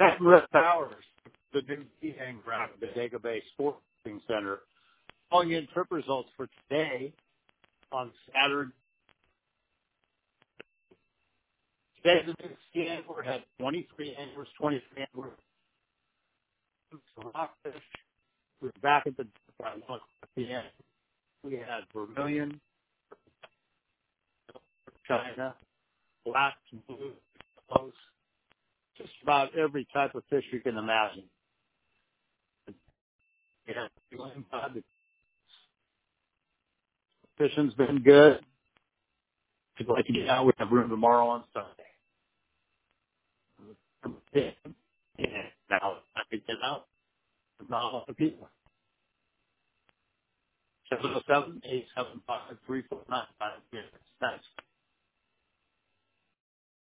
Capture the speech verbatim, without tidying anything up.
That Rick Powers, the new key hangar out of the Bodega Bay Sporting Center, calling in trip results for today on Saturday. Today, the new ski angler had twenty-three anglers, twenty-three anglers. Rockfish. We're back at the by one o'clock p m. We had vermilion, China, black, blue, close, just about every type of fish you can imagine. Yeah, the fishing's been good. If you'd like to get out, we have room tomorrow on Sunday. Yeah, now I could get out. There's not a lot of people. seven oh seven, eight seven five, three four nine five. Thanks.